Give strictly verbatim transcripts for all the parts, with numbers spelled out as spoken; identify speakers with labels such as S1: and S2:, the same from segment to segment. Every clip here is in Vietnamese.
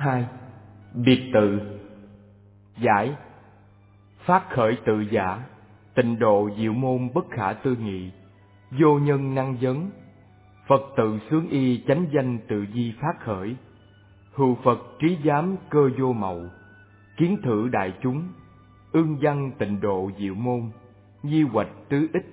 S1: hai. Biệt tự. Giải: phát khởi tự giả, tịnh độ diệu môn bất khả tư nghị, vô nhân năng vấn, Phật tự xướng y chánh danh tự di phát khởi, hữu Phật trí giám cơ vô mậu, kiến thử đại chúng, ương văn tịnh độ diệu môn, nhi hoạch tứ ích.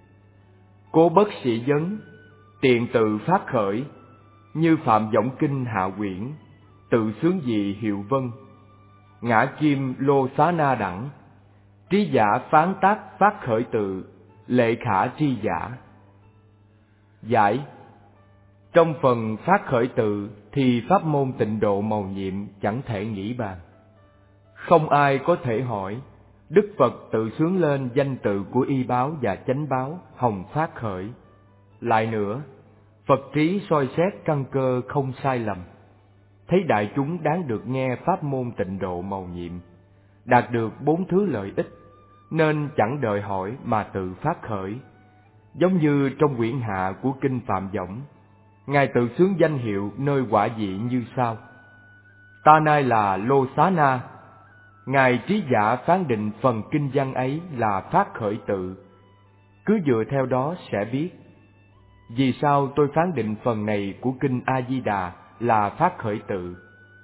S1: Cố bất sĩ vấn, tiện tự phát khởi, như Phạm Võng Kinh hạ quyển, tự xướng dị hiệu vân, ngã kim lô xá na đẳng, trí giả phán tác phát khởi tự, lệ khả tri giả. Giải: trong phần phát khởi tự thì pháp môn tịnh độ mầu nhiệm chẳng thể nghĩ bàn. Không ai có thể hỏi, Đức Phật tự xướng lên danh tự của y báo và chánh báo hồng phát khởi. Lại nữa, Phật trí soi xét căn cơ không sai lầm, thấy đại chúng đáng được nghe pháp môn tịnh độ mầu nhiệm, đạt được bốn thứ lợi ích, nên chẳng đợi hỏi mà tự phát khởi. Giống như trong quyển hạ của Kinh Phạm Võng, Ngài tự xướng danh hiệu nơi quả vị như sau: ta nay là Lô Xá Na. Ngài trí giả phán định phần kinh văn ấy là phát khởi tự. Cứ dựa theo đó sẽ biết vì sao tôi phán định phần này của Kinh A Di Đà là phát khởi tự.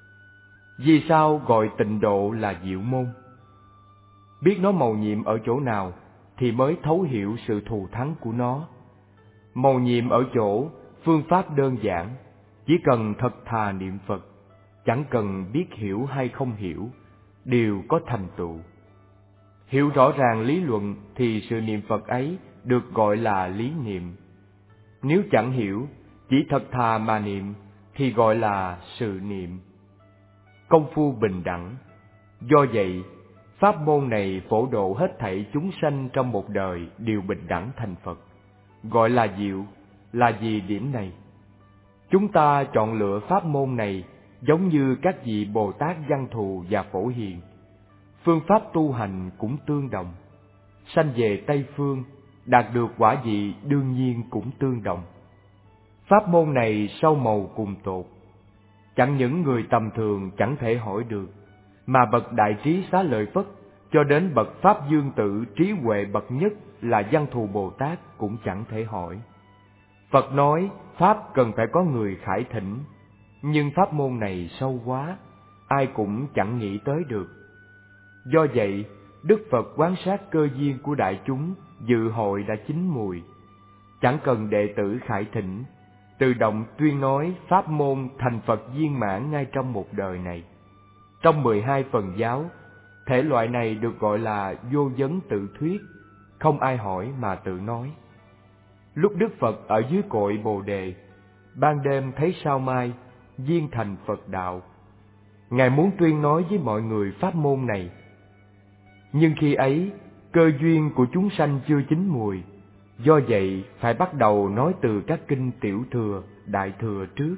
S1: Vì sao gọi tịnh độ là diệu môn? Biết nó mầu nhiệm ở chỗ nào thì mới thấu hiểu sự thù thắng của nó. Mầu nhiệm ở chỗ phương pháp đơn giản, chỉ cần thật thà niệm Phật, chẳng cần biết hiểu hay không hiểu, đều có thành tựu. Hiểu rõ ràng lý luận thì sự niệm Phật ấy được gọi là lý niệm. Nếu chẳng hiểu, chỉ thật thà mà niệm thì gọi là sự niệm. Công phu bình đẳng. Do vậy, pháp môn này phổ độ hết thảy chúng sanh trong một đời đều bình đẳng thành Phật. Gọi là diệu là vì điểm này. Chúng ta chọn lựa pháp môn này giống như các vị Bồ Tát Văn Thù và Phổ Hiền. Phương pháp tu hành cũng tương đồng. Sanh về Tây Phương, đạt được quả vị đương nhiên cũng tương đồng. Pháp môn này sâu màu cùng tột. Chẳng những người tầm thường chẳng thể hỏi được, mà bậc đại trí Xá Lợi Phất cho đến bậc Pháp Dương Tử trí huệ bậc nhất là Văn Thù Bồ Tát cũng chẳng thể hỏi. Phật nói Pháp cần phải có người khải thỉnh, nhưng pháp môn này sâu quá, ai cũng chẳng nghĩ tới được. Do vậy, Đức Phật quan sát cơ duyên của đại chúng, dự hội đã chín mùi. Chẳng cần đệ tử khải thỉnh, tự động tuyên nói pháp môn thành Phật viên mãn ngay trong một đời này. Trong mười hai phần giáo, thể loại này được gọi là vô vấn tự thuyết, không ai hỏi mà tự nói. Lúc Đức Phật ở dưới cội Bồ Đề, ban đêm thấy sao mai, viên thành Phật đạo. Ngài muốn tuyên nói với mọi người pháp môn này. Nhưng khi ấy, cơ duyên của chúng sanh chưa chín mùi, do vậy phải bắt đầu nói từ các kinh tiểu thừa, đại thừa trước.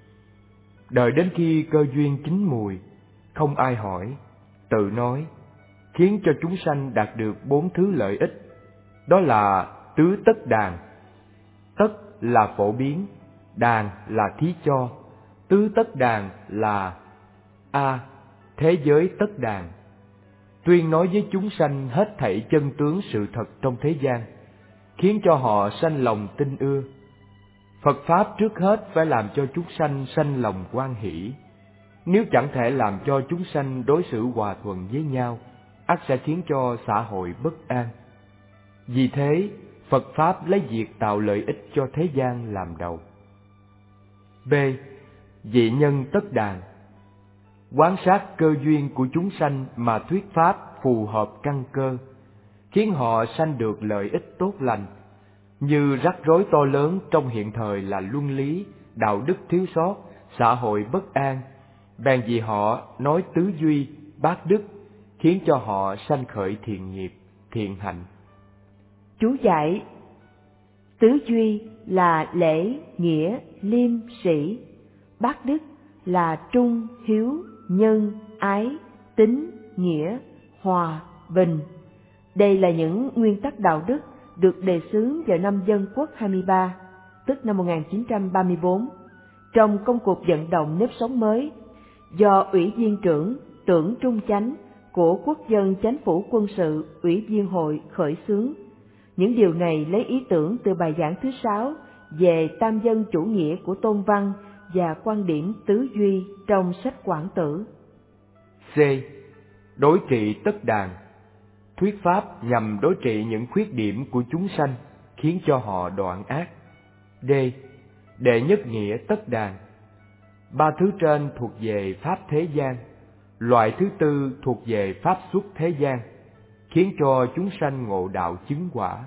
S1: Đợi đến khi cơ duyên chín mùi, không ai hỏi, tự nói, khiến cho chúng sanh đạt được bốn thứ lợi ích. Đó là tứ tất đàn. Tất là phổ biến, đàn là thí cho. Tứ tất đàn là A. Thế giới tất đàn, tuyên nói với chúng sanh hết thảy chân tướng sự thật trong thế gian, khiến cho họ sanh lòng tin ưa. Phật Pháp trước hết phải làm cho chúng sanh sanh lòng hoan hỷ. Nếu chẳng thể làm cho chúng sanh đối xử hòa thuận với nhau, ắt sẽ khiến cho xã hội bất an. Vì thế, Phật Pháp lấy việc tạo lợi ích cho thế gian làm đầu. B. Dị nhân tất đàn, quan sát cơ duyên của chúng sanh mà thuyết pháp phù hợp căn cơ, khiến họ sanh được lợi ích tốt lành. Như rắc rối to lớn trong hiện thời là luân lý, đạo đức thiếu sót, xã hội bất an, bèn vì họ nói tứ duy, bát đức, khiến cho họ sanh khởi thiện nghiệp, thiện hạnh.
S2: Chú giải: tứ duy là lễ, nghĩa, liêm, sĩ. Bát đức là trung, hiếu, nhân, ái, tín, nghĩa, hòa, bình. Đây là những nguyên tắc đạo đức được đề xướng vào năm Dân Quốc hai mươi ba, tức năm một nghìn chín trăm ba mươi bốn, trong công cuộc vận động nếp sống mới, do Ủy viên trưởng Tưởng Trung Chánh của Quốc dân Chánh phủ Quân sự Ủy viên hội khởi xướng. Những điều này lấy ý tưởng từ bài giảng thứ sáu về tam dân chủ nghĩa của Tôn Văn và quan điểm tứ duy trong sách Quảng Tử.
S1: C. Đối trị tất đàn. Thuyết pháp nhằm đối trị những khuyết điểm của chúng sanh khiến cho họ đoạn ác. D. Đệ nhất nghĩa tất đàn. Ba thứ trên thuộc về pháp thế gian, loại thứ tư thuộc về pháp xuất thế gian, khiến cho chúng sanh ngộ đạo chứng quả.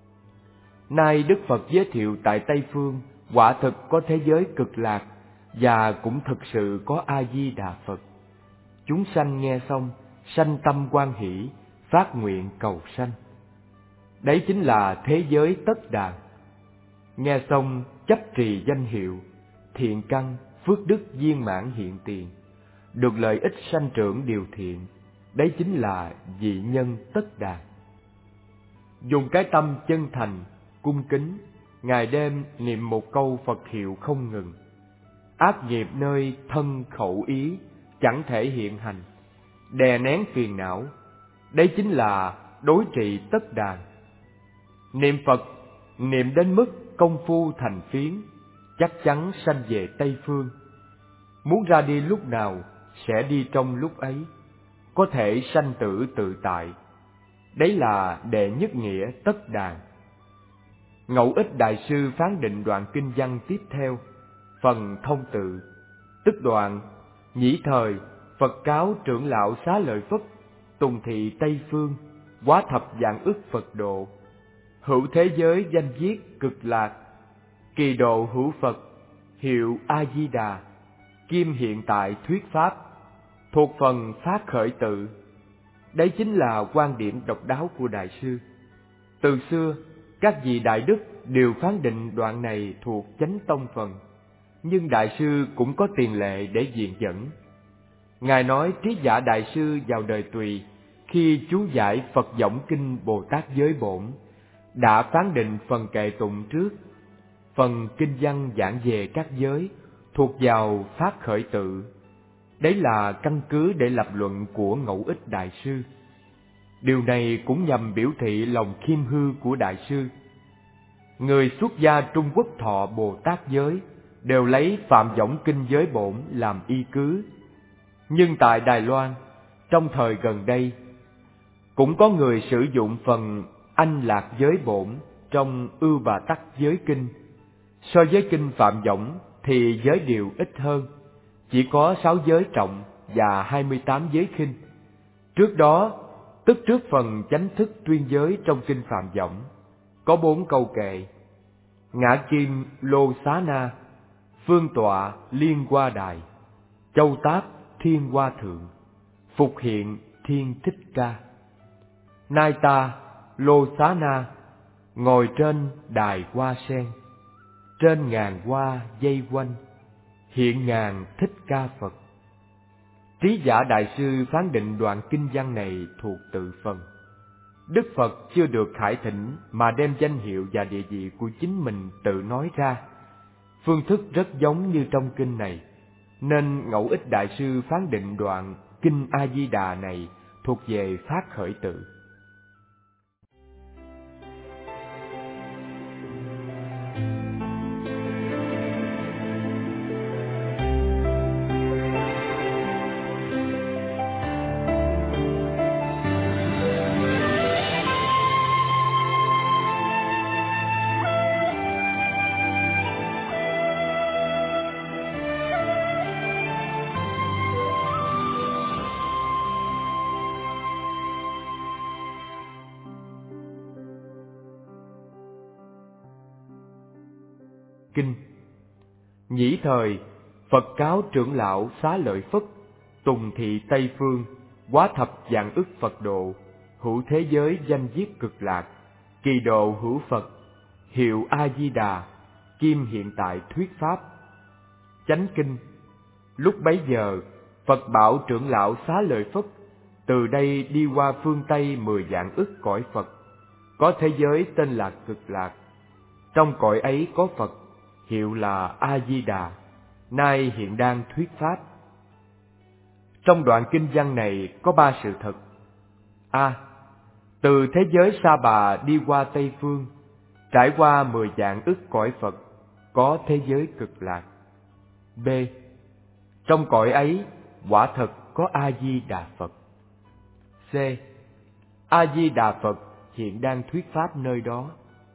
S1: Nay Đức Phật giới thiệu tại Tây Phương quả thực có thế giới cực lạc và cũng thực sự có A-di-đà Phật. Chúng sanh nghe xong sanh tâm hoan hỷ, phát nguyện cầu sanh. Đấy chính là thế giới tất đàn. Nghe xong chấp trì danh hiệu, thiện căn, phước đức viên mãn hiện tiền, được lợi ích sanh trưởng điều thiện. Đấy chính là vị nhân tất đàn. Dùng cái tâm chân thành, cung kính, ngày đêm niệm một câu Phật hiệu không ngừng. Ác nghiệp nơi thân khẩu ý chẳng thể hiện hành, đè nén phiền não. Đấy chính là đối trị tất đàn. Niệm Phật, niệm đến mức công phu thành phiến, chắc chắn sanh về Tây Phương. Muốn ra đi lúc nào, sẽ đi trong lúc ấy, có thể sanh tử tự tại. Đấy là đệ nhất nghĩa tất đàn. Ngẫu Ích Đại Sư phán định đoạn kinh văn tiếp theo, phần thông tự, tức đoạn: nhĩ thời Phật cáo trưởng lão Xá Lợi Phất, tùng thị Tây Phương, quá thập vạn ức Phật độ, hữu thế giới danh viết cực lạc, kỳ độ hữu Phật, hiệu A Di Đà, kim hiện tại thuyết pháp, thuộc phần phát khởi tự. Đấy chính là quan điểm độc đáo của Đại sư. Từ xưa, các vị đại đức đều phán định đoạn này thuộc chánh tông phần, nhưng Đại sư cũng có tiền lệ để viện dẫn. Ngài nói Trí Giả Đại sư vào đời Tùy, khi chú giải Phật Võng Kinh Bồ Tát Giới Bổn, đã phán định phần kệ tụng trước. Phần kinh văn giảng về các giới thuộc vào phát khởi tự. Đấy là căn cứ để lập luận của Ngẫu Ích Đại sư. Điều này cũng nhằm biểu thị lòng khiêm hư của Đại sư. Người xuất gia Trung Quốc thọ Bồ Tát giới đều lấy Phạm Võng Kinh Giới Bổn làm y cứ. Nhưng tại Đài Loan, trong thời gần đây, cũng có người sử dụng phần Anh Lạc Giới Bổn trong Ưu Bà Tắc Giới Kinh. So với kinh Phạm Võng thì giới điều ít hơn, chỉ có sáu giới trọng và hai mươi tám giới khinh. Trước đó, tức trước phần chánh thức tuyên giới trong kinh Phạm Võng, có bốn câu kệ: ngã kim lô xá na, phương tọa liên hoa đài, châu táp thiên hoa thượng, phục hiện thiên thích ca. Nay ta lô xá na, ngồi trên đài hoa sen, trên ngàn hoa dây quanh, hiện ngàn thích ca Phật. Trí Giả Đại sư phán định đoạn kinh văn này thuộc tự phần. Đức Phật chưa được khải thỉnh mà đem danh hiệu và địa vị của chính mình tự nói ra. Phương thức rất giống như trong kinh này, nên Ngẫu Ích Đại sư phán định đoạn kinh A Di Đà này thuộc về phát khởi tự. Kinh. Nhĩ thời Phật cáo trưởng lão Xá Lợi Phất, tùng thị Tây Phương, quá thập vạn ức Phật độ, hữu thế giới danh viết cực lạc, kỳ độ hữu Phật, hiệu A Di Đà, kim hiện tại thuyết pháp. Chánh kinh. Lúc bấy giờ Phật bảo trưởng lão Xá Lợi Phất, từ đây đi qua phương Tây mười vạn ức cõi Phật, có thế giới tên là cực lạc. Trong cõi ấy có Phật, hiệu là A Di Đà, nay hiện đang thuyết pháp. Trong đoạn kinh văn này có ba sự thật. A. Từ thế giới Sa Bà đi qua Tây Phương, trải qua mười vạn ức cõi Phật, có thế giới Cực Lạc. B. Trong cõi ấy, quả thật có A-di-đà Phật. C. A-di-đà Phật hiện đang thuyết pháp nơi đó.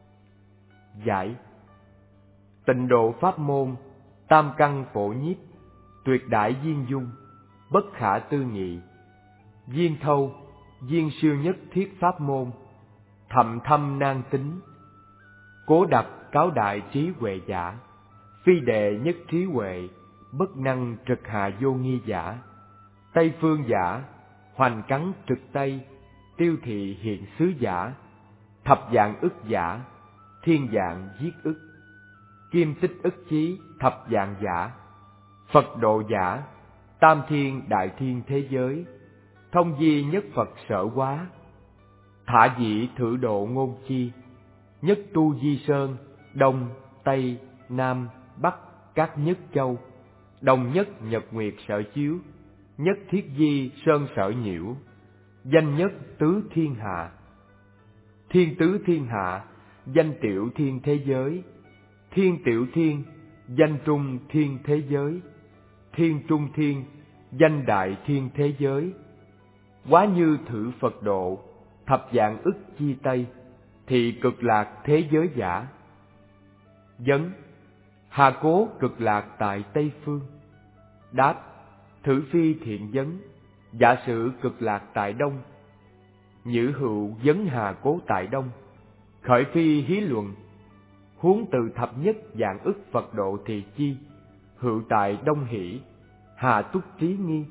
S1: Giải. Tịnh độ pháp môn, tam căn phổ nhiếp, tuyệt đại viên dung, bất khả tư nghị, viên thâu, viên siêu nhất thiết pháp môn, thậm thâm nan tính, cố đặc cáo đại trí huệ giả, phi đệ nhất trí huệ, bất năng trực hạ vô nghi giả, Tây phương giả, hoành cắn trực Tây, tiêu thị hiện xứ giả, thập dạng ức giả, thiên dạng giết ức, kim tích ức chí thập dạng giả, Phật độ giả, tam thiên đại thiên thế giới, thông di nhất Phật sở quá, thả dĩ thử độ ngôn chi, nhất tu di sơn, đông, tây, nam, bắc, các nhất châu, đồng nhất nhật nguyệt sở chiếu, nhất thiết di sơn sở nhiễu, danh nhất tứ thiên hạ, thiên tứ thiên hạ, danh tiểu thiên thế giới, thiên tiểu thiên, danh trung thiên thế giới, thiên trung thiên, danh đại thiên thế giới. Quá như thử Phật độ, thập dạng ức chi Tây, thì cực lạc thế giới giả. Vấn: hà cố cực lạc tại Tây phương? Đáp: thử phi thiện vấn, giả sử cực lạc tại Đông. Nhữ hữu vấn hà cố tại Đông, khởi phi hí luận. Huống từ thập nhất dạng ức Phật độ thì chi, hữu tại Đông hỷ, hà túc trí nghi.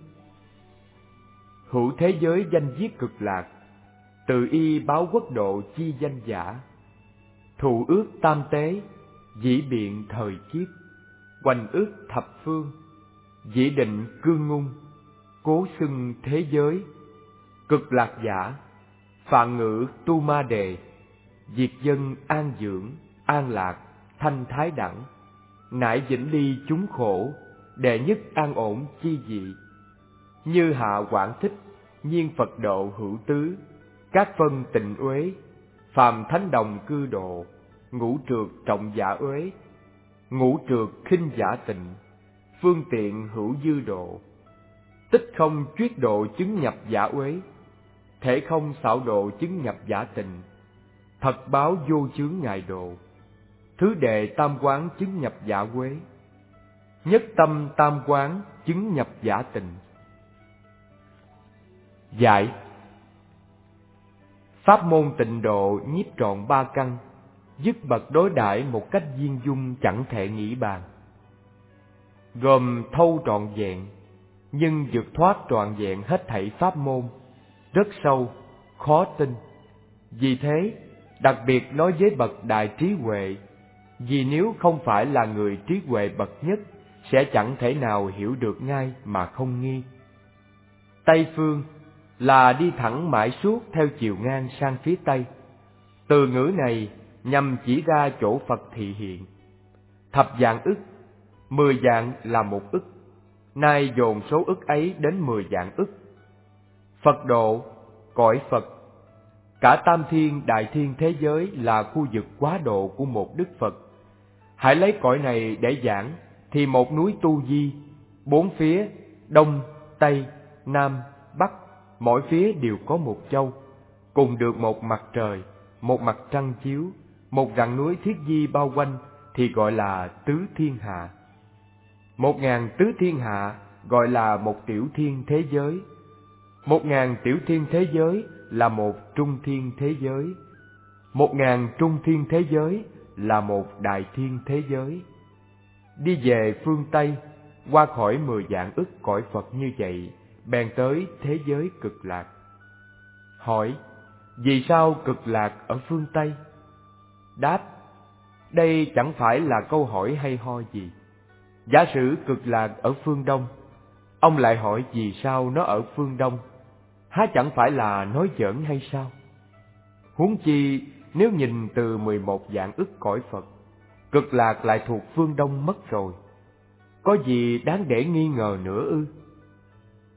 S1: Hữu thế giới danh viết cực lạc, từ y báo quốc độ chi danh giả. Thụ ước tam tế, dĩ biện thời chiết, hoành ước thập phương, dĩ định cư ngung, cố xưng thế giới. Cực lạc giả, phạn ngữ tu ma đề, diệt dân an dưỡng, an lạc, thanh thái đẳng, nải vĩnh ly chúng khổ, đệ nhất an ổn chi dị. Như hạ quảng thích, nhiên Phật độ hữu tứ, các phân tịnh uế, phàm thánh đồng cư độ, ngũ trược trọng giả uế, ngũ trược khinh giả tịnh, phương tiện hữu dư độ. Tích không chuyết độ chứng nhập giả uế, thể không xảo độ chứng nhập giả tịnh, thật báo vô chướng ngài độ. Thứ đệ tam quán chứng nhập giả quế, nhất tâm tam quán chứng nhập giả tịnh. Giải. Pháp môn tịnh độ nhiếp trọn ba căn, dứt bậc đối đãi một cách viên dung chẳng thể nghĩ bàn, gồm thâu trọn vẹn, nhưng vượt thoát trọn vẹn hết thảy pháp môn, rất sâu, khó tin. Vì thế, đặc biệt nói với bậc đại trí huệ, vì nếu không phải là người trí huệ bậc nhất, sẽ chẳng thể nào hiểu được ngay mà không nghi. Tây phương là đi thẳng mãi suốt theo chiều ngang sang phía Tây. Từ ngữ này nhằm chỉ ra chỗ Phật thị hiện. Thập dạng ức, mười dạng là một ức, nay dồn số ức ấy đến mười dạng ức. Phật độ, cõi Phật, cả tam thiên đại thiên thế giới là khu vực quá độ của một đức Phật. Hãy lấy cõi này để giảng, thì một núi Tu Di, bốn phía, đông, tây, nam, bắc, mỗi phía đều có một châu, cùng được một mặt trời, một mặt trăng chiếu, một rặng núi thiết di bao quanh, thì gọi là tứ thiên hạ. Một ngàn tứ thiên hạ gọi là một tiểu thiên thế giới. Một ngàn tiểu thiên thế giới là một trung thiên thế giới. Một ngàn trung thiên thế giới là một đại thiên thế giới. Đi về phương Tây, qua khỏi mười vạn ức cõi Phật như vậy, bèn tới thế giới cực lạc. Hỏi: vì sao cực lạc ở phương Tây? Đáp: đây chẳng phải là câu hỏi hay ho gì. Giả sử cực lạc ở phương Đông, ông lại hỏi vì sao nó ở phương Đông, há chẳng phải là nói giỡn hay sao? Huống chi nếu nhìn từ mười một vạn ức cõi Phật, cực lạc lại thuộc phương Đông mất rồi, có gì đáng để nghi ngờ nữa ư?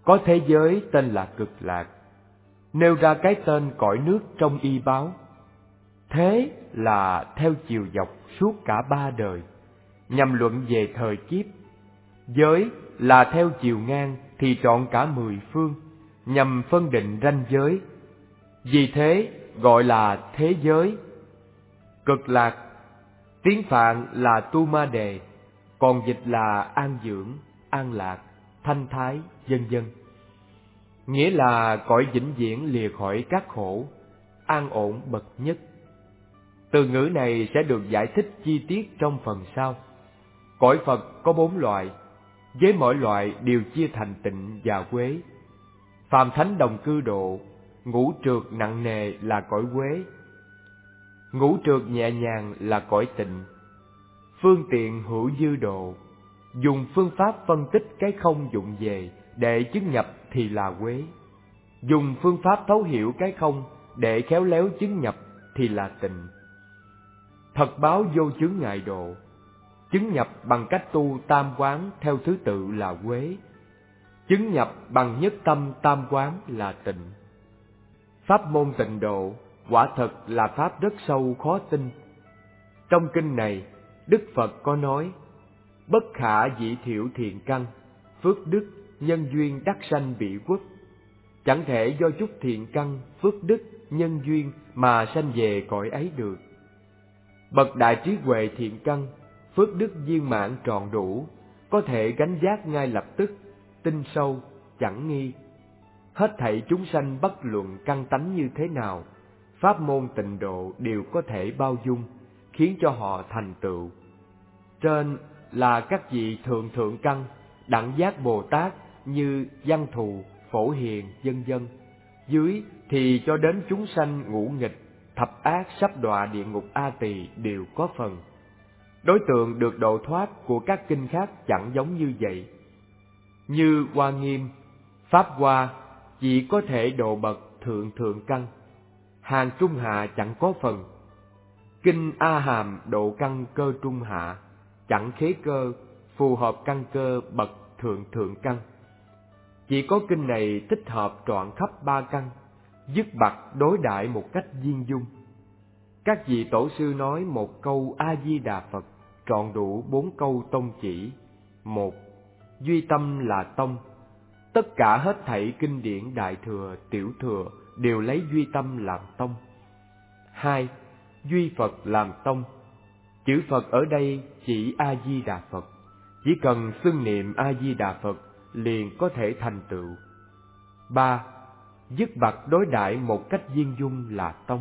S1: có thế giới tên là Cực Lạc, nêu ra cái tên cõi nước trong y báo. Thế là theo chiều dọc suốt cả ba đời, nhằm luận về thời kiếp. Giới là theo chiều ngang thì trọn cả mười phương, nhằm phân định ranh giới. Vì thế gọi là thế giới. Cực Lạc, tiếng Phạn là Tu Ma Đề, còn dịch là an dưỡng, an lạc, thanh thái, vân vân. Nghĩa là cõi vĩnh viễn lìa khỏi các khổ, an ổn bậc nhất. Từ ngữ này sẽ được giải thích chi tiết trong phần sau. Cõi Phật có bốn loại, với mỗi loại đều chia thành tịnh và quế. Phàm thánh đồng cư độ, ngũ trượt nặng nề là cõi quế, ngũ trượt nhẹ nhàng là cõi tịnh. Phương tiện hữu dư độ, dùng phương pháp phân tích cái không dụng về để chứng nhập thì là quế. Dùng phương pháp thấu hiểu cái không để khéo léo chứng nhập thì là tịnh. Thật báo vô chướng ngại độ, chứng nhập bằng cách tu tam quán theo thứ tự là quế. Chứng nhập bằng nhất tâm tam quán là tịnh. Pháp môn tịnh độ quả thật là pháp rất sâu khó tin. Trong kinh này, Đức Phật có nói: bất khả dĩ thiểu thiện căn, phước đức, nhân duyên đắc sanh bị quốc. Chẳng thể do chút thiện căn, phước đức, nhân duyên mà sanh về cõi ấy được. Bậc đại trí huệ thiện căn, phước đức viên mãn trọn đủ, có thể gánh vác ngay lập tức, tinh sâu, chẳng nghi. Hết thảy chúng sanh bất luận căn tánh như thế nào, pháp môn tịnh độ đều có thể bao dung, khiến cho họ thành tựu. Trên là các vị thượng thượng căn, đẳng giác Bồ Tát như Văn Thù, Phổ Hiền, vân vân. Dưới thì cho đến chúng sanh ngũ nghịch, thập ác sắp đọa địa ngục A Tỳ đều có phần. Đối tượng được độ thoát của các kinh khác chẳng giống như vậy. Như Hoa Nghiêm, Pháp Hoa chỉ có thể độ bậc thượng thượng căn, hàng trung hạ chẳng có phần. Kinh A Hàm độ căn cơ trung hạ, chẳng khế cơ, phù hợp căn cơ bậc thượng thượng căn. Chỉ có kinh này thích hợp trọn khắp ba căn, dứt bặt đối đãi một cách viên dung. Các vị tổ sư nói một câu A Di Đà Phật trọn đủ bốn câu tông chỉ. Một, duy tâm là tông. Tất cả hết thảy kinh điển đại thừa, tiểu thừa đều lấy duy tâm làm tông. Hai, duy Phật làm tông. Chữ Phật ở đây chỉ A Di Đà Phật, chỉ cần xưng niệm A Di Đà Phật liền có thể thành tựu. Ba, dứt bặt đối đãi một cách viên dung là tông.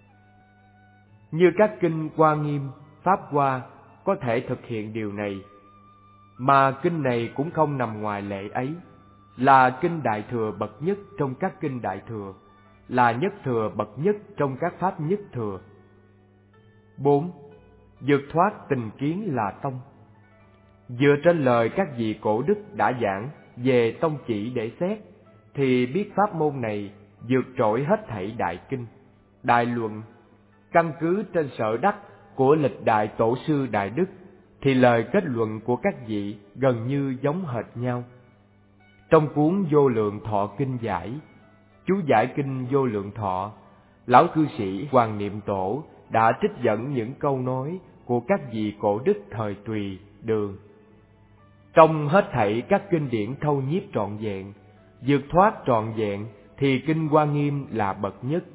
S1: Như các kinh Hoa Nghiêm, Pháp Hoa có thể thực hiện điều này, mà kinh này cũng không nằm ngoài lệ ấy, là kinh đại thừa bậc nhất trong các kinh đại thừa, là nhất thừa bậc nhất trong các pháp nhất thừa. Bốn, vượt thoát tình kiến là tông. Dựa trên lời các vị cổ đức đã giảng về tông chỉ để xét, thì biết pháp môn này vượt trội hết thảy đại kinh, đại luận. Căn cứ trên sở đắc của lịch đại tổ sư đại đức, thì lời kết luận của các vị gần như giống hệt nhau. Trong cuốn Vô Lượng Thọ Kinh giải, chú giải kinh Vô Lượng Thọ, lão cư sĩ Hoàng Niệm Tổ đã trích dẫn những câu nói của các vị cổ đức thời Tùy, Đường. Trong hết thảy các kinh điển thâu nhiếp trọn vẹn, vượt thoát trọn vẹn, thì kinh Hoa Nghiêm là bậc nhất.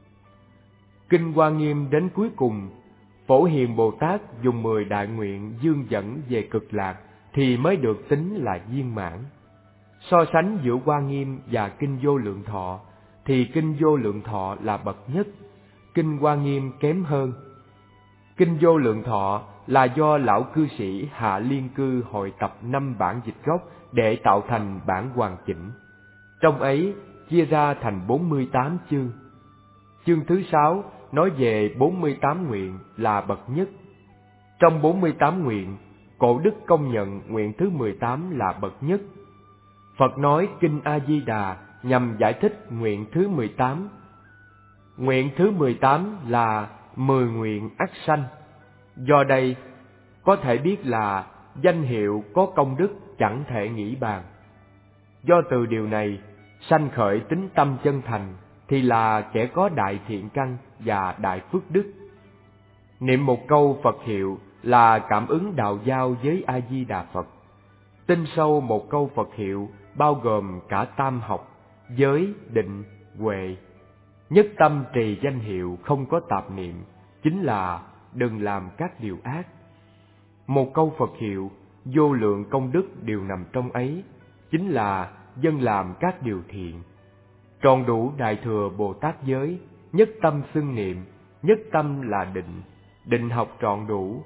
S1: Kinh Hoa Nghiêm đến cuối cùng, Phổ Hiền Bồ Tát dùng mười đại nguyện dương dẫn về Cực Lạc thì mới được tính là viên mãn. So sánh giữa Hoa Nghiêm và kinh Vô Lượng Thọ thì kinh Vô Lượng Thọ là bậc nhất, kinh Hoa Nghiêm kém hơn. Kinh Vô Lượng Thọ là do lão cư sĩ Hạ Liên Cư hội tập năm bản dịch gốc để tạo thành bản hoàn chỉnh. Trong ấy chia ra thành bốn mươi tám chương. Chương thứ sáu nói về bốn mươi tám nguyện là bậc nhất. Trong bốn mươi tám nguyện, cổ đức công nhận nguyện thứ mười tám là bậc nhất. Phật nói kinh A Di Đà nhằm giải thích nguyện thứ mười tám. Nguyện thứ mười tám là mười nguyện ắt sanh. Do đây có thể biết là danh hiệu có công đức chẳng thể nghĩ bàn. Do từ điều này sanh khởi tính tâm chân thành, thì là kẻ có đại thiện căn và đại phước đức. Niệm một câu Phật hiệu là cảm ứng đạo giao với A Di Đà Phật. Tin sâu một câu Phật hiệu bao gồm cả tam học, giới, định, huệ. Nhất tâm trì danh hiệu không có tạp niệm, chính là đừng làm các điều ác. Một câu Phật hiệu, vô lượng công đức đều nằm trong ấy, chính là dân làm các điều thiện. Tròn đủ đại thừa Bồ Tát giới, nhất tâm xưng niệm, nhất tâm là định, định học trọn đủ.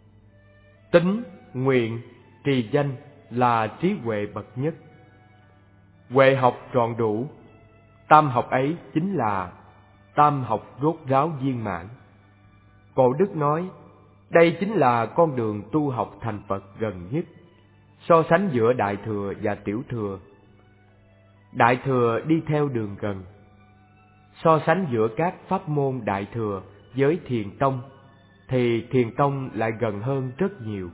S1: Tính, nguyện, trì danh là trí huệ bậc nhất. Huệ học trọn đủ, tam học ấy chính là tam học rốt ráo viên mãn. Cổ đức nói, đây chính là con đường tu học thành Phật gần nhất. So sánh giữa đại thừa và tiểu thừa, đại thừa đi theo đường gần. So sánh giữa các pháp môn đại thừa với thiền tông, thì thiền tông lại gần hơn rất nhiều.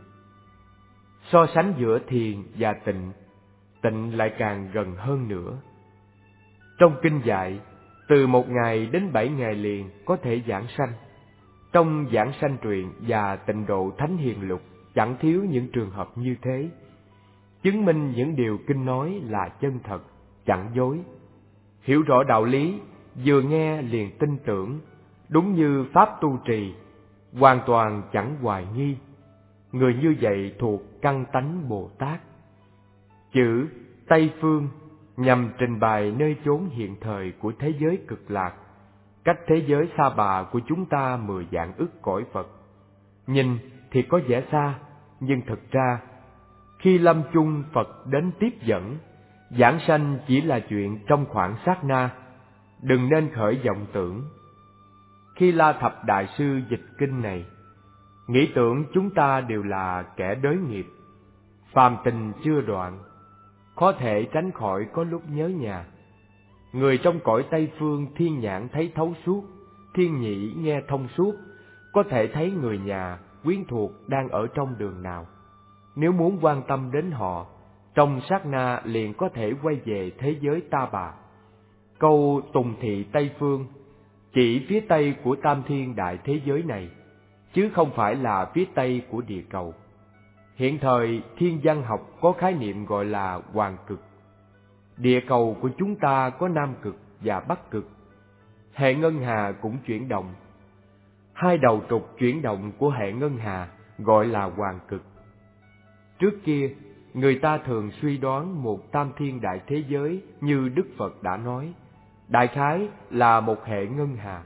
S1: So sánh giữa thiền và tịnh, tịnh lại càng gần hơn nữa. Trong kinh dạy, từ một ngày đến bảy ngày liền có thể giảng sanh. Trong giảng sanh truyện và tịnh độ thánh hiền lục chẳng thiếu những trường hợp như thế, chứng minh những điều kinh nói là chân thật, chẳng dối. Hiểu rõ đạo lý, vừa nghe liền tin tưởng, đúng như pháp tu trì, hoàn toàn chẳng hoài nghi. Người như vậy thuộc căn tánh Bồ Tát. Chữ Tây Phương nhằm trình bày nơi chốn hiện thời của thế giới cực lạc, cách thế giới xa bà của chúng ta mười vạn ức cõi Phật. Nhìn thì có vẻ xa, nhưng thực ra khi lâm chung Phật đến tiếp dẫn, giảng sanh chỉ là chuyện trong khoảng sát na, đừng nên khởi vọng tưởng. Khi La Thập Đại Sư dịch kinh này, nghĩ tưởng chúng ta đều là kẻ đới nghiệp, phàm tình chưa đoạn, khó thể tránh khỏi có lúc nhớ nhà. Người trong cõi Tây Phương thiên nhãn thấy thấu suốt, thiên nhĩ nghe thông suốt, có thể thấy người nhà, quyến thuộc đang ở trong đường nào. Nếu muốn quan tâm đến họ, trong sát na liền có thể quay về thế giới ta bà. Câu Tùng Thị Tây Phương chỉ phía tây của tam thiên đại thế giới này, chứ không phải là phía tây của địa cầu. Hiện thời thiên văn học có khái niệm gọi là hoàng cực. Địa cầu của chúng ta có nam cực và bắc cực. Hệ ngân hà cũng chuyển động. Hai đầu trục chuyển động của hệ ngân hà gọi là hoàng cực. Trước kia, người ta thường suy đoán một tam thiên đại thế giới như Đức Phật đã nói, đại khái là một hệ ngân hà.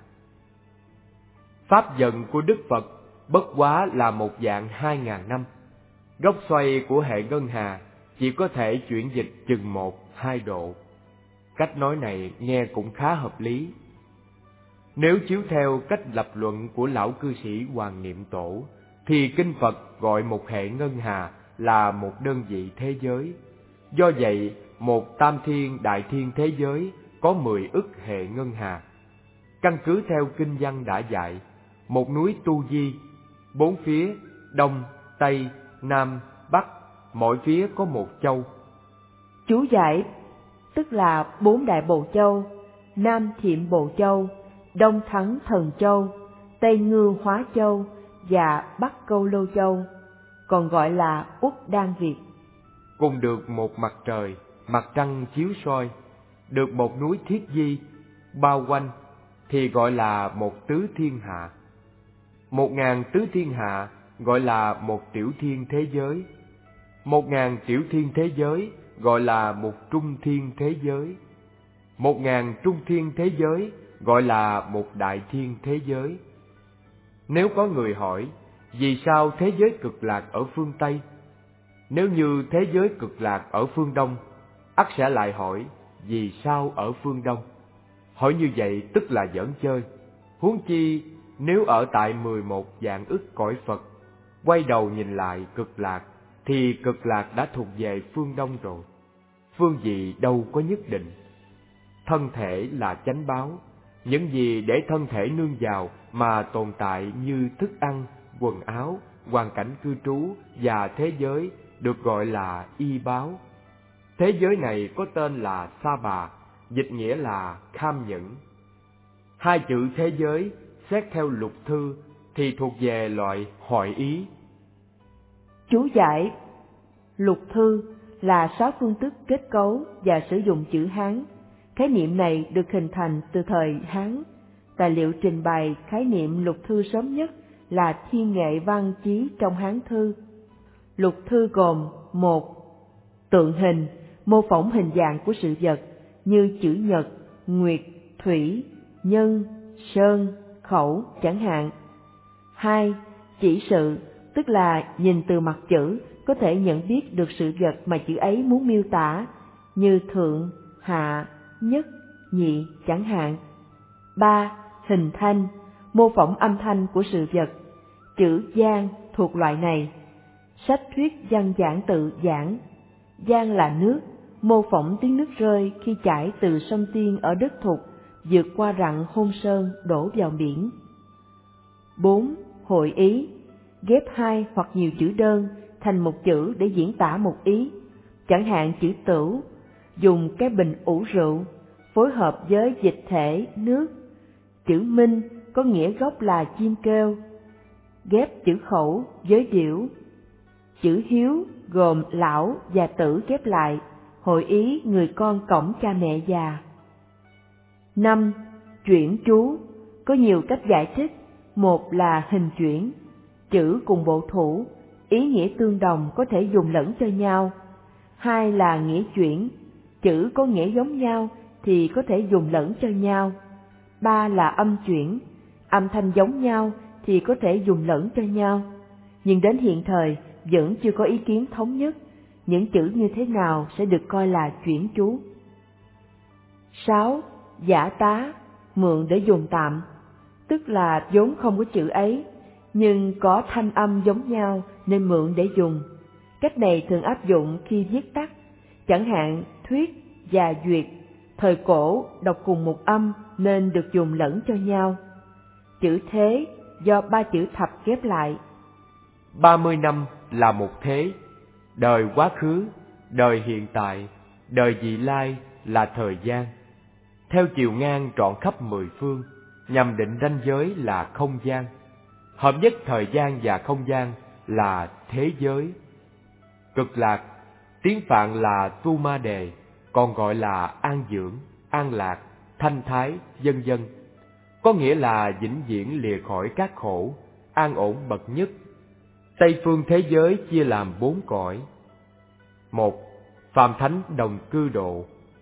S1: Pháp vận của Đức Phật bất quá là một dạng hai ngàn năm. Góc xoay của hệ ngân hà chỉ có thể chuyển dịch chừng một, hai độ. Cách nói này nghe cũng khá hợp lý. Nếu chiếu theo cách lập luận của lão cư sĩ Hoàng Niệm Tổ, thì kinh Phật gọi một hệ ngân hà là một đơn vị thế giới. Do vậy, một tam thiên đại thiên thế giới có mười ức hệ ngân hà. Căn cứ theo kinh văn đã dạy, một núi Tu Di, bốn phía đông, tây, nam, bắc, mỗi phía có một châu.
S2: Chú giải tức là bốn đại Bồ Châu: Nam Thiệm Bồ Châu, Đông Thắng Thần Châu, Tây Ngư Hóa Châu và Bắc Câu Lô Châu, còn gọi là Úc Đan Việt.
S1: Cùng được một mặt trời, mặt trăng chiếu soi, được một núi Thiết Di bao quanh, thì gọi là một tứ thiên hạ. Một ngàn tứ thiên hạ gọi là một tiểu thiên thế giới. Một ngàn tiểu thiên thế giới gọi là một trung thiên thế giới. Một ngàn trung thiên thế giới gọi là một đại thiên thế giới. Nếu có người hỏi, vì sao thế giới cực lạc ở phương Tây? Nếu như thế giới cực lạc ở phương Đông, ắt sẽ lại hỏi, vì sao ở phương Đông? Hỏi như vậy tức là giỡn chơi. Huống chi, nếu ở tại mười một vạn ức cõi Phật, quay đầu nhìn lại cực lạc, thì cực lạc đã thuộc về phương Đông rồi. Phương gì đâu có nhất định. Thân thể là chánh báo, những gì để thân thể nương vào mà tồn tại như thức ăn, quần áo, hoàn cảnh cư trú và thế giới được gọi là y báo. Thế giới này có tên là Sa Bà, dịch nghĩa là kham nhẫn. Hai chữ thế giới xét theo lục thư thì thuộc về loại hội ý.
S2: Chú giải: lục thư là sáu phương thức kết cấu và sử dụng chữ Hán. Khái niệm này được hình thành từ thời Hán. Tài liệu trình bày khái niệm lục thư sớm nhất là Thiên Nghệ Văn Chí trong Hán thư. Lục thư gồm: một. Tượng hình, mô phỏng hình dạng của sự vật như chữ nhật, nguyệt, thủy, nhân, sơn, khẩu chẳng hạn. Hai. Chỉ sự, tức là nhìn từ mặt chữ có thể nhận biết được sự vật mà chữ ấy muốn miêu tả, như thượng, hạ, nhất, nhị chẳng hạn. Ba. Hình thanh, mô phỏng âm thanh của sự vật. Chữ giang thuộc loại này. Sách thuyết văn giảng tự giảng. Giang là nước, mô phỏng tiếng nước rơi khi chảy từ sông Tiên ở đất Thục, vượt qua rặng Hôn Sơn đổ vào biển. Bốn. Hội ý, ghép hai hoặc nhiều chữ đơn thành một chữ để diễn tả một ý. Chẳng hạn chữ tửu, dùng cái bình ủ rượu, phối hợp với dịch thể nước. Chữ minh có nghĩa gốc là chim kêu, ghép chữ khẩu với điểu. Chữ hiếu gồm lão và tử ghép lại, hội ý người con cõng cha mẹ già. Năm. Chuyển chú, có nhiều cách giải thích. Một là hình chuyển, chữ cùng bộ thủ, ý nghĩa tương đồng có thể dùng lẫn cho nhau. Hai là nghĩa chuyển, chữ có nghĩa giống nhau thì có thể dùng lẫn cho nhau. Ba là âm chuyển, âm thanh giống nhau thì có thể dùng lẫn cho nhau. Nhưng đến hiện thời vẫn chưa có ý kiến thống nhất những chữ như thế nào sẽ được coi là chuyển chú. Sáu. Giả tá, mượn để dùng tạm, tức là vốn không có chữ ấy, nhưng có thanh âm giống nhau nên mượn để dùng. Cách này thường áp dụng khi viết tắt, chẳng hạn thuyết và duyệt, thời cổ đọc cùng một âm nên được dùng lẫn cho nhau. Chữ thế do ba chữ thập ghép lại.
S1: Ba mươi năm là một thế, đời quá khứ, đời hiện tại, đời vị lai là thời gian. Theo chiều ngang trọn khắp mười phương, nhằm định ranh giới là không gian. Hợp nhất thời gian và không gian là thế giới. Cực lạc, tiếng Phạn là tu ma đề, còn gọi là an dưỡng, an lạc, thanh thái, vân vân. Có nghĩa là vĩnh viễn lìa khỏi các khổ, an ổn bậc nhất. Tây phương thế giới chia làm bốn cõi. Một. Phàm thánh đồng cư độ,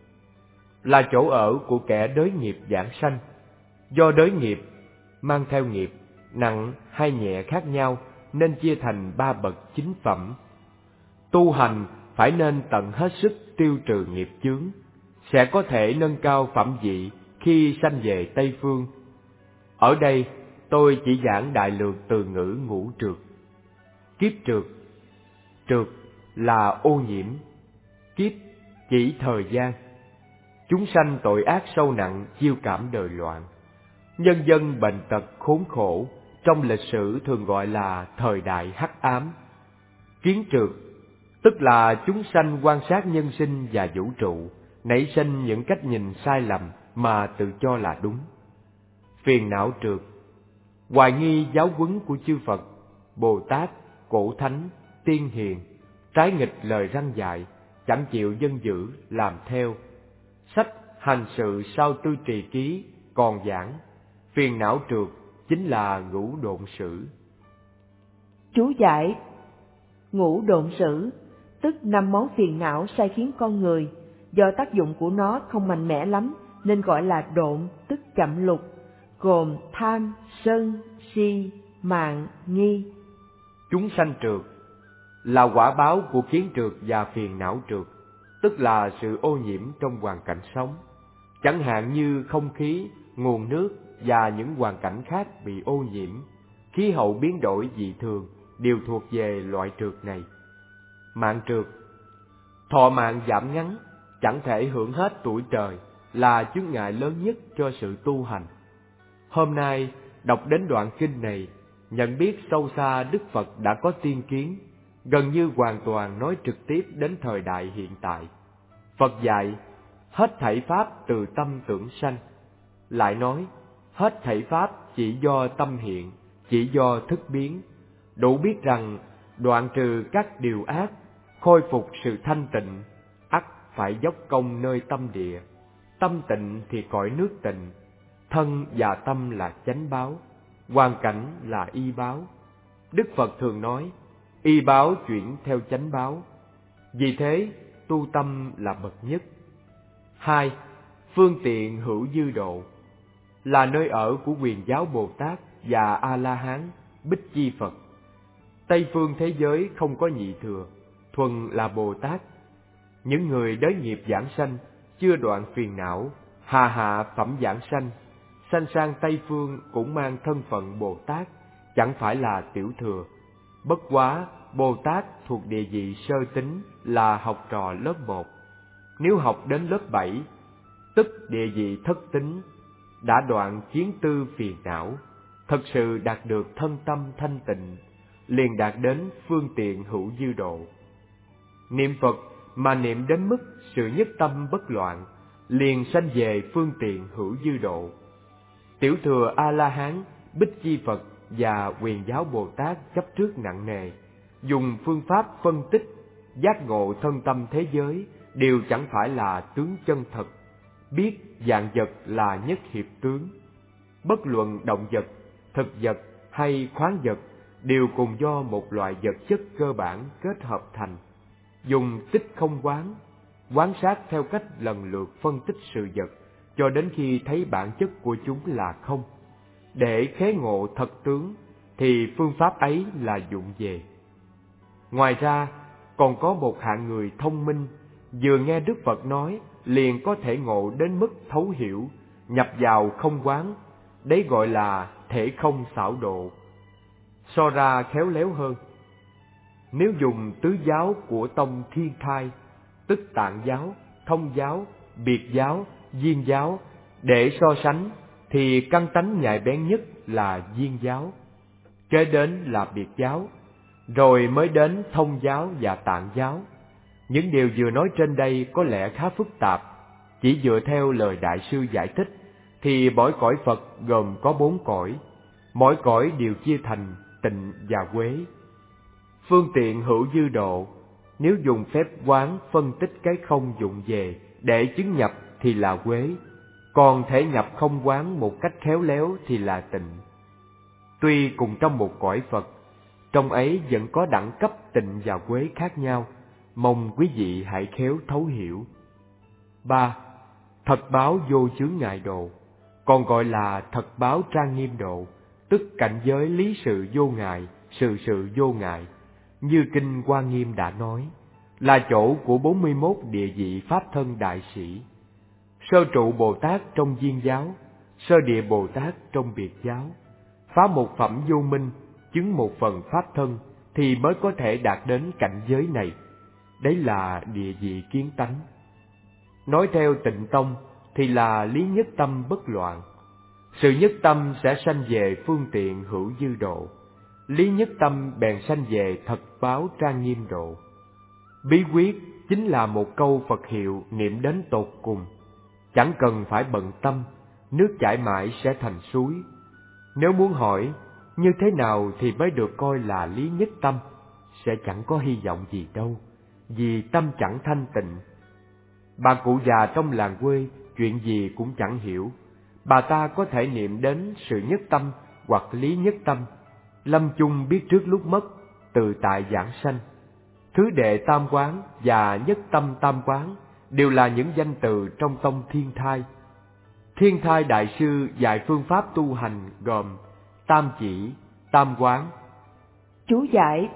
S1: là chỗ ở của kẻ đới nghiệp giảng sanh. Do đới nghiệp, mang theo nghiệp, nặng hay nhẹ khác nhau nên chia thành ba bậc chính phẩm. Tu hành phải nên tận hết sức tiêu trừ nghiệp chướng, sẽ có thể nâng cao phẩm vị khi sanh về Tây Phương. Ở đây tôi chỉ giảng đại lược từ ngữ ngũ trược. Kiếp trược, trược là ô nhiễm, kiếp chỉ thời gian. Chúng sanh tội ác sâu nặng chiêu cảm đời loạn, nhân dân bệnh tật khốn khổ, trong lịch sử thường gọi là thời đại hắc ám. Kiến trược, tức là chúng sanh quan sát nhân sinh và vũ trụ, nảy sinh những cách nhìn sai lầm mà tự cho là đúng. Phiền não trược, hoài nghi giáo huấn của chư Phật, Bồ Tát, Cổ Thánh, Tiên Hiền, trái nghịch lời răn dạy, chẳng chịu dân giữ làm theo. Sách hành sự sau tư trì ký còn giảng, phiền não trược chính là ngũ độn sử.
S2: Chú giải: ngũ độn sử tức năm món phiền não sai khiến con người, do tác dụng của nó không mạnh mẽ lắm nên gọi là độn, tức chậm lục, gồm tham, sân, si, mạn, nghi.
S1: Chúng sanh trược là quả báo của kiến trược và phiền não trược, tức là sự ô nhiễm trong hoàn cảnh sống, chẳng hạn như không khí, nguồn nước và những hoàn cảnh khác bị ô nhiễm, khí hậu biến đổi dị thường đều thuộc về loại trược này. Mạng trược, thọ mạng giảm ngắn, chẳng thể hưởng hết tuổi trời, là chướng ngại lớn nhất cho sự tu hành. Hôm nay đọc đến đoạn kinh này, nhận biết sâu xa Đức Phật đã có tiên kiến, gần như hoàn toàn nói trực tiếp đến thời đại hiện tại. Phật dạy, hết thảy pháp từ tâm tưởng sanh. Lại nói, hết thảy pháp chỉ do tâm hiện, chỉ do thức biến. Đủ biết rằng, đoạn trừ các điều ác, khôi phục sự thanh tịnh, ắt phải dốc công nơi tâm địa. Tâm tịnh thì cõi nước tịnh, thân và tâm là chánh báo, hoàn cảnh là y báo. Đức Phật thường nói, y báo chuyển theo chánh báo. Vì thế, tu tâm là bậc nhất. Hai, phương tiện hữu dư độ là nơi ở của Quyền Giáo Bồ Tát và A-la-hán, Bích Chi Phật. Tây phương thế giới không có nhị thừa, thuần là Bồ Tát. Những người đới nghiệp giảng sanh, chưa đoạn phiền não, hà hạ phẩm giảng sanh, sanh sang Tây phương cũng mang thân phận Bồ Tát, chẳng phải là tiểu thừa. Bất quá, Bồ Tát thuộc địa vị sơ tính là học trò lớp một. Nếu học đến lớp bảy, tức địa vị thất tính, đã đoạn kiến tư phiền não, thật sự đạt được thân tâm thanh tịnh, liền đạt đến phương tiện hữu dư độ. Niệm Phật mà niệm đến mức sự nhất tâm bất loạn, liền sanh về phương tiện hữu dư độ. Tiểu thừa A-la-hán, Bích Chi Phật và Quyền Giáo Bồ Tát chấp trước nặng nề, dùng phương pháp phân tích, giác ngộ thân tâm thế giới đều chẳng phải là tướng chân thật, biết vạn vật là nhất hiệp tướng. Bất luận động vật, thực vật hay khoáng vật đều cùng do một loại vật chất cơ bản kết hợp thành. Dùng tích không quán, quán sát theo cách lần lượt phân tích sự vật, cho đến khi thấy bản chất của chúng là không. Để khế ngộ thật tướng, thì phương pháp ấy là dụng về. Ngoài ra, còn có một hạng người thông minh, vừa nghe Đức Phật nói, liền có thể ngộ đến mức thấu hiểu, nhập vào không quán, đấy gọi là thể không xảo độ. So ra khéo léo hơn, nếu dùng tứ giáo của tông Thiên Thai, tức Tạng giáo, Thông giáo, Biệt giáo, Duyên giáo, để so sánh, thì căn tánh nhạy bén nhất là Duyên giáo, kế đến là Biệt giáo, rồi mới đến Thông giáo và Tạng giáo. Những điều vừa nói trên đây có lẽ khá phức tạp, chỉ dựa theo lời Đại sư giải thích, thì mỗi cõi Phật gồm có bốn cõi, mỗi cõi đều chia thành tịnh và quế. Phương tiện hữu dư độ, nếu dùng phép quán phân tích cái không dụng về để chứng nhập thì là quế, còn thể nhập không quán một cách khéo léo thì là tịnh. Tuy cùng trong một cõi Phật, trong ấy vẫn có đẳng cấp tịnh và quế khác nhau, mong quý vị hãy khéo thấu hiểu. Ba, thật báo vô chướng ngại độ, còn gọi là thật báo trang nghiêm độ, tức cảnh giới lý sự vô ngại, sự sự vô ngại. Như Kinh Hoa Nghiêm đã nói, là chỗ của bốn mươi mốt địa vị Pháp thân đại sĩ. Sơ trụ Bồ Tát trong Duyên giáo, sơ địa Bồ Tát trong Biệt giáo, phá một phẩm vô minh, chứng một phần Pháp thân, thì mới có thể đạt đến cảnh giới này. Đấy là địa vị kiến tánh. Nói theo Tịnh Tông thì là lý nhất tâm bất loạn. Sự nhất tâm sẽ sanh về phương tiện hữu dư độ, lý nhất tâm bèn sanh về thật báo trang nghiêm độ. Bí quyết chính là một câu Phật hiệu niệm đến tột cùng, chẳng cần phải bận tâm, nước chảy mãi sẽ thành suối. Nếu muốn hỏi như thế nào thì mới được coi là lý nhất tâm, sẽ chẳng có hy vọng gì đâu, vì tâm chẳng thanh tịnh. Bà cụ già trong làng quê chuyện gì cũng chẳng hiểu, bà ta có thể niệm đến sự nhất tâm hoặc lý nhất tâm, lâm chung biết trước lúc mất, từ tại giảng sanh. Thứ đệ tam quán và nhất tâm tam quán đều là những danh từ trong tông Thiên Thai. Thiên Thai Đại sư dạy phương pháp tu hành gồm tam chỉ, tam quán.
S2: Chú giải: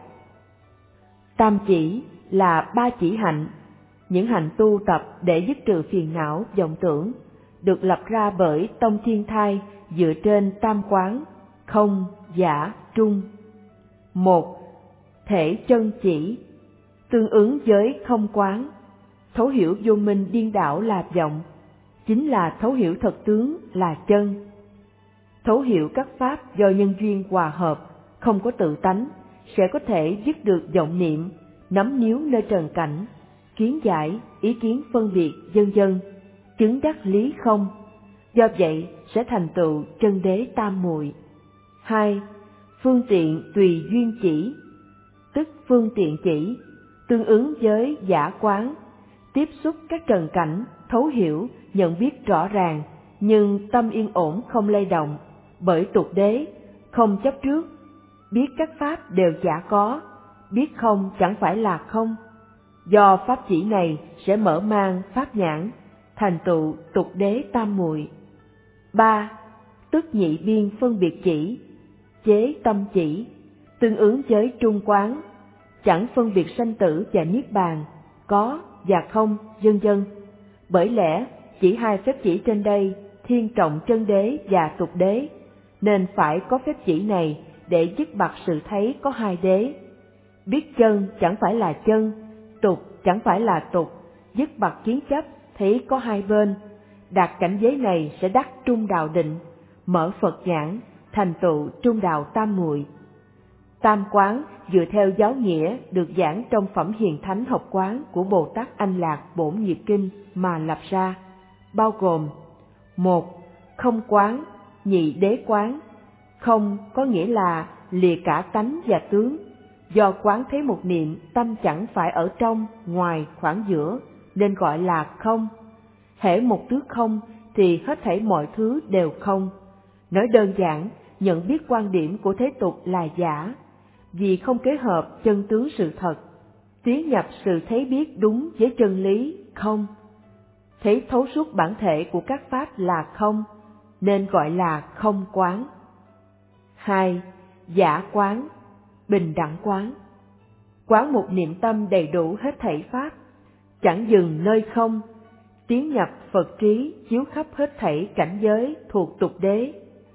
S2: tam chỉ là ba chỉ hạnh, những hạnh tu tập để dứt trừ phiền não, vọng tưởng, được lập ra bởi tông Thiên Thai dựa trên tam quán không, giả, trung. Một, thể chân chỉ, tương ứng với không quán, thấu hiểu vô minh điên đảo là vọng, chính là thấu hiểu thật tướng là chân. Thấu hiểu các pháp do nhân duyên hòa hợp, không có tự tánh, sẽ có thể dứt được vọng niệm, nắm níu nơi trần cảnh. kiến giải, ý kiến phân biệt, vân vân, chứng đắc lý không. Do vậy sẽ thành tựu chân đế tam muội. Hai, phương tiện tùy duyên chỉ, tức phương tiện chỉ tương ứng với giả quán, tiếp xúc các trần cảnh, thấu hiểu, nhận biết rõ ràng, nhưng tâm yên ổn không lay động, bởi tục đế, không chấp trước, biết các pháp đều giả có, biết không chẳng phải là không. Do pháp chỉ này sẽ mở mang pháp nhãn, thành tựu tục đế tam muội. Ba, tức nhị biên phân biệt chỉ, chế tâm chỉ, tương ứng với trung quán, chẳng phân biệt sanh tử và niết bàn, có và không, vân vân. Bởi lẽ chỉ hai phép chỉ trên đây thiên trọng chân đế và tục đế, nên phải có phép chỉ này để dứt bặt sự thấy có hai đế. Biết chân chẳng phải là chân, tục chẳng phải là tục, dứt bặt kiến chấp thấy có hai bên. Đạt cảnh giới này sẽ đắc trung đạo định, mở Phật nhãn, thành tựu trung đạo tam muội. Tam quán dựa theo giáo nghĩa được giảng trong Phẩm Hiền Thánh Học Quán của Bồ Tát Anh Lạc Bổn Nghiệp Kinh mà lập ra, bao gồm: một, không quán, nhị đế quán. Không có nghĩa là lìa cả tánh và tướng, do quán thấy một niệm tâm chẳng phải ở trong, ngoài, khoảng giữa, nên gọi là không. Hễ một thứ không thì hết thảy mọi thứ đều không. Nói đơn giản, nhận biết quan điểm của thế tục là giả, vì không kế hợp chân tướng sự thật, tiến nhập sự thấy biết đúng với chân lý không. Thấy thấu suốt bản thể của các pháp là không, nên gọi là không quán. Hai, giả quán, bình đẳng quán. Quán một niệm tâm đầy đủ hết thảy pháp, chẳng dừng nơi không, tiến nhập Phật trí chiếu khắp hết thảy cảnh giới thuộc tục đế.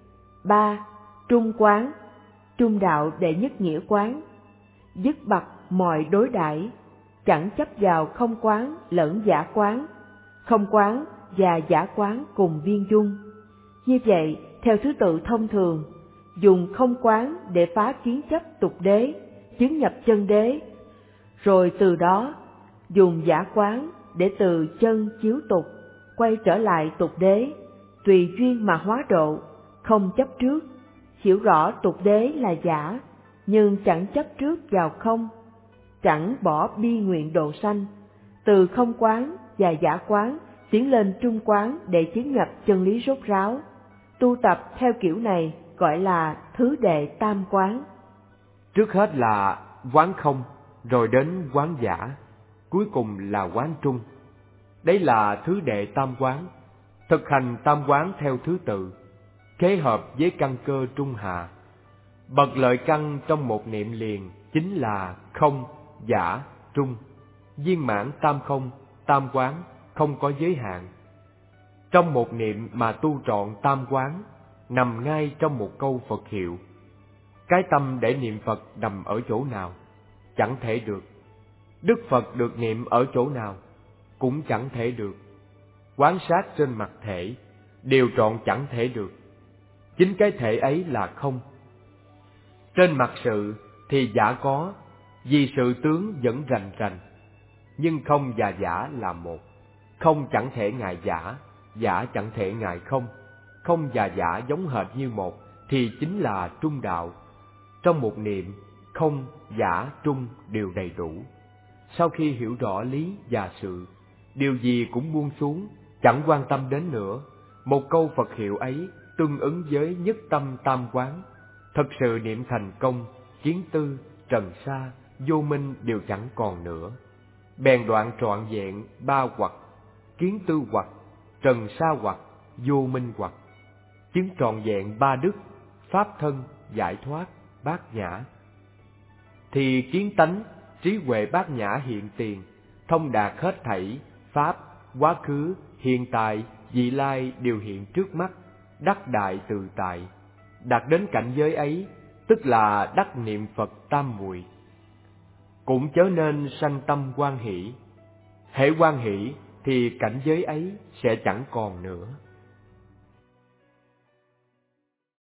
S2: Ba, trung quán, trung đạo đệ nhất nghĩa quán, dứt bặt mọi đối đãi, chẳng chấp vào không quán lẫn giả quán, không quán và giả quán cùng viên dung. Như vậy, theo thứ tự thông thường, dùng không quán để phá kiến chấp tục đế, chứng nhập chân đế, rồi từ đó dùng giả quán để từ chân chiếu tục, quay trở lại tục đế, tùy duyên mà hóa độ, không chấp trước, hiểu rõ tục đế là giả, nhưng chẳng chấp trước vào không, chẳng bỏ bi nguyện độ sanh, từ không quán và giả quán tiến lên trung quán để chứng nhập chân lý rốt ráo. Tu tập theo kiểu này gọi là thứ đệ tam quán.
S1: Trước hết là quán không, rồi đến quán giả, cuối cùng là quán trung. Đấy là thứ đệ tam quán. Thực hành tam quán theo thứ tự, kết hợp với căn cơ trung hạ. Bậc lợi căn trong một niệm liền chính là không, giả, trung. Viên mãn tam không, tam quán không có giới hạn. Trong một niệm mà tu trọn tam quán, nằm ngay trong một câu Phật hiệu. Cái tâm để niệm Phật nằm ở chỗ nào? Chẳng thể được. Đức Phật được niệm ở chỗ nào? Cũng chẳng thể được. Quán sát trên mặt thể, điều trọn chẳng thể được. Chính cái thể ấy là không. Trên mặt sự thì giả có, vì sự tướng vẫn rành rành. Nhưng không và giả là một. Không chẳng thể ngại giả, giả chẳng thể ngại không. Không và giả giống hệt như một, thì chính là trung đạo. Trong một niệm, không, giả, trung đều đầy đủ. Sau khi hiểu rõ lý và sự, điều gì cũng buông xuống, chẳng quan tâm đến nữa. Một câu Phật hiệu ấy tương ứng với nhất tâm tam quán. Thật sự niệm thành công, kiến tư, trần sa, vô minh đều chẳng còn nữa. Bèn đoạn trọn vẹn ba hoặc, kiến tư hoặc, trần sa hoặc, vô minh hoặc. Chứng trọn vẹn ba đức, pháp thân, giải thoát, bát nhã. Thì kiến tánh, trí huệ bát nhã hiện tiền, thông đạt hết thảy, pháp, quá khứ, hiện tại, vị lai đều hiện trước mắt, đắc đại tự tại. Đạt đến cảnh giới ấy, tức là đắc niệm Phật tam muội. Cũng chớ nên sanh tâm hoan hỷ. Hễ hoan hỷ thì cảnh giới ấy sẽ chẳng còn nữa.